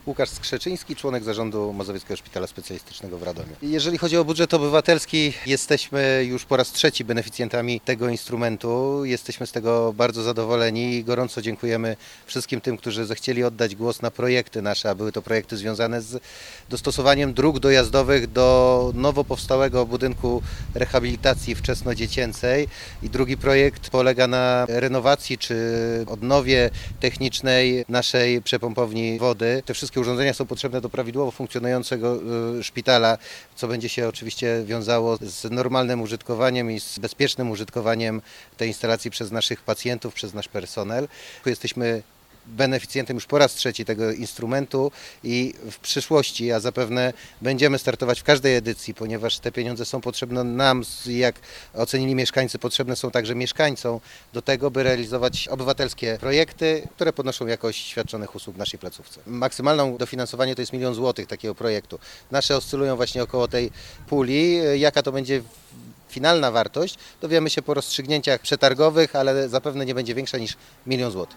Łukasz Skrzeczyński, członek zarządu Mazowieckiego Szpitala Specjalistycznego w Radomiu. Jeżeli chodzi o budżet obywatelski, jesteśmy już po raz trzeci beneficjentami tego instrumentu. Jesteśmy z tego bardzo zadowoleni i gorąco dziękujemy wszystkim tym, którzy zechcieli oddać głos na projekty nasze, a były to projekty związane z dostosowaniem dróg dojazdowych do nowo powstałego budynku rehabilitacji wczesnodziecięcej. I drugi projekt polega na renowacji czy odnowie technicznej naszej przepompowni wody. Te wszystkie urządzenia są potrzebne do prawidłowo funkcjonującego szpitala, co będzie się oczywiście wiązało z normalnym użytkowaniem i z bezpiecznym użytkowaniem tej instalacji przez naszych pacjentów, przez nasz personel. Jesteśmy beneficjentem już po raz trzeci tego instrumentu i w przyszłości, a zapewne będziemy startować w każdej edycji, ponieważ te pieniądze są potrzebne nam, jak ocenili mieszkańcy, potrzebne są także mieszkańcom do tego, by realizować obywatelskie projekty, które podnoszą jakość świadczonych usług w naszej placówce. Maksymalne dofinansowanie to jest 1 000 000 złotych takiego projektu. Nasze oscylują właśnie około tej puli. Jaka to będzie finalna wartość, dowiemy się po rozstrzygnięciach przetargowych, ale zapewne nie będzie większa niż 1 000 000 złotych.